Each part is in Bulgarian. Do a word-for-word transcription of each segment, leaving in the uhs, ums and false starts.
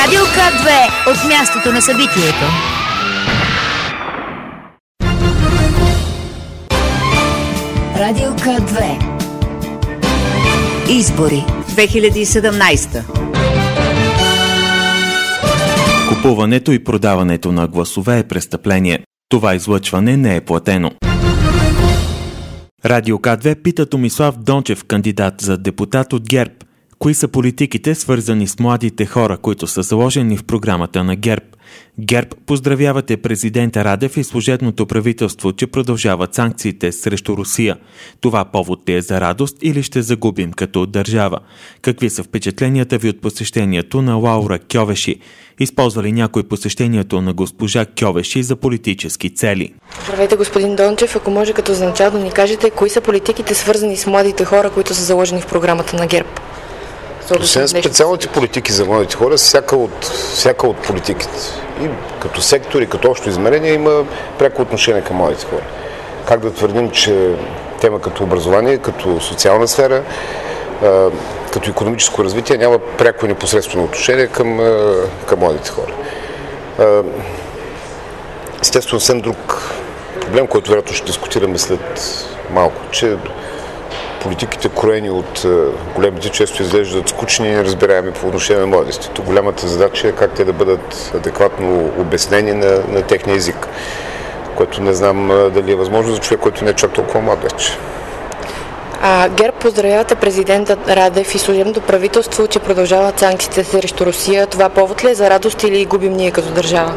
Радио К две от мястото на събитието. Радио К две. Избори две хиляди и седемнадесета. Купуването и продаването на гласове е престъпление. Това излъчване не е платено. Радио К две пита Томислав Дончев, кандидат за депутат от ГЕРБ. Кои са политиките, свързани с младите хора, които са заложени в програмата на ГЕРБ? ГЕРБ поздравявате президента Радев и служебното правителство, че продължават санкциите срещу Русия. Това повод ли е за радост или ще загубим като държава? Какви са впечатленията ви от посещението на Лаура Кьовеши? Използва ли някой посещението на госпожа Кьовеши за политически цели? Здравейте, господин Дончев. Ако може като за начало да ни кажете, кои са политиките, свързани с младите хора, които са заложени в програмата на ГЕРБ? Освен специалните политики за младите хора, всяка от, всяка от политиките, и като сектор, и като общо измерение, има пряко отношение към младите хора. Как да твърдим, че тема като образование, като социална сфера, като икономическо развитие няма пряко и непосредствено отношение към, към младите хора. Естествено, съвсем друг проблем, който вероятно ще дискутираме след малко, че политиките, кроени от големите, често изглеждат скучни и неразбираеми по отношение на младостите. Голямата задача е как те да бъдат адекватно обяснени на, на техния език, което не знам дали е възможно за човек, който не е чак толкова млад вече. А ГЕРБ поздравявате президента Радев и служебното правителство, че продължават санкциите срещу Русия. Това повод ли е за радост или губим ние като държава?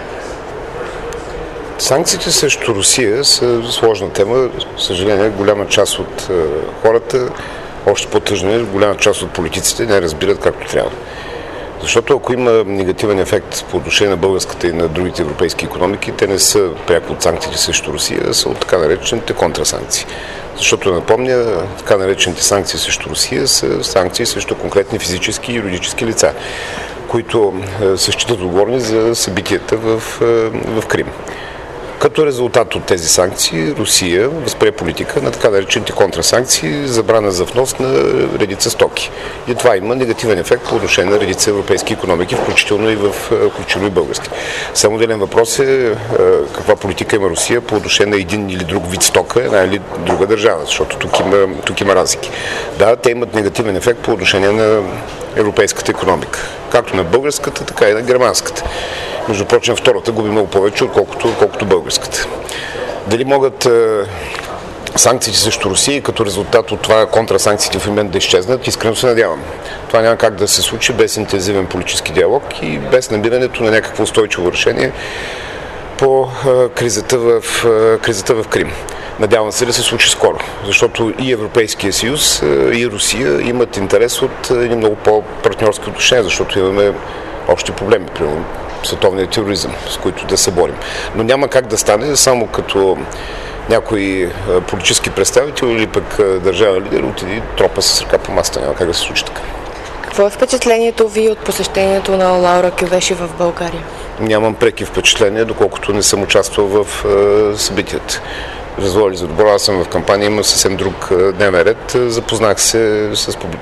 Санкциите срещу Русия са сложна тема. Съжаление, голяма част от е, хората, още по-тъжно е, голяма част от политиците не разбират както трябва. Защото ако има негативен ефект по отношение на българската и на другите европейски икономики, те не са пряко от санкциите срещу Русия, а са от така наречените контрасанкции. Защото, напомня, така наречените санкции срещу Русия са санкции срещу конкретни физически и юридически лица, които е, се считат отговорни за събитията в, е, в Крим. Като резултат от тези санкции, Русия възприе политика на така наречените контрасанкции, забрана за внос на редица стоки. И това има негативен ефект по отношение на редица европейски икономики, включително и, в, включително и български. Само отделен въпрос е каква политика има Русия по отношение на един или друг вид стока, една или друга държава, защото тук има, тук има разлики. Да, те имат негативен ефект по отношение на европейската икономика, както на българската, така и на германската. Между прочим, втората губи много повече, отколкото, отколкото българската. Дали могат е, санкциите срещу Русия и като резултат от това контрасанкциите в момент да изчезнат, искрено се надявам. Това няма как да се случи без интензивен политически диалог и без намирането на някакво устойчиво решение по е, кризата, в, е, кризата в Крим. Надявам се да се случи скоро, защото и Европейския съюз, и Русия имат интерес от едни много по-партньорски отношения, защото имаме общи проблеми, примерно световния тероризъм, с които да се борим. Но няма как да стане само като някои политически представители или пък държавен лидер отиде тропа с ръка по масата. Няма как да се случи така. Какво е впечатлението ви от посещението на Лаура Кьовеши в България? Нямам преки впечатления, доколкото не съм участвал в е, събитията. Разволи за добро, аз съм в кампания, има съвсем друг дневен ред. Запознах се с публи...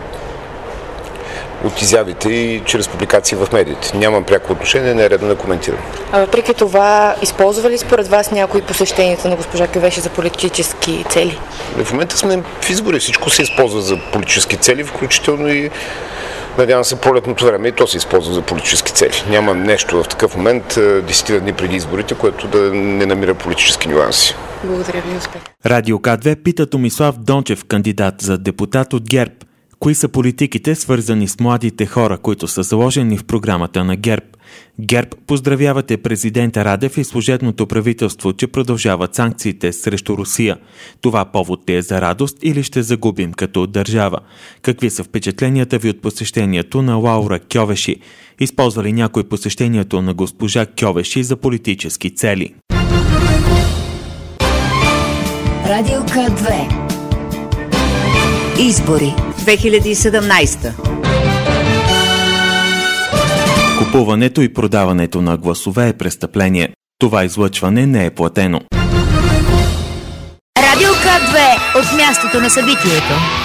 от изявите и чрез публикации в медиите. Нямам пряко отношение, не е редно да коментирам. А въпреки това, използва ли според вас някои посещенията на госпожа Кьовеши за политически цели? В момента сме в избори, всичко се използва за политически цели, включително и надявам се пролетното време и то се използва за политически цели. Няма нещо в такъв момент, десет дни преди изборите, което да не намира политически нюанси. Благодаря ви, успех. Радио К две пита Томислав Дончев, кандидат за депутат от ГЕРБ. Кои са политиките, свързани с младите хора, които са заложени в програмата на ГЕРБ? ГЕРБ поздравявате президента Радев и служебното правителство, че продължават санкциите срещу Русия. Това повод ли е за радост или ще загубим като държава? Какви са впечатленията ви от посещението на Лаура Кьовеши? Използва ли някой посещението на госпожа Кьовеши за политически цели? Радио К две. Избори две хиляди и седемнадесета. Купуването и продаването на гласове е престъпление. Това излъчване не е платено. Радио К две от мястото на събитието.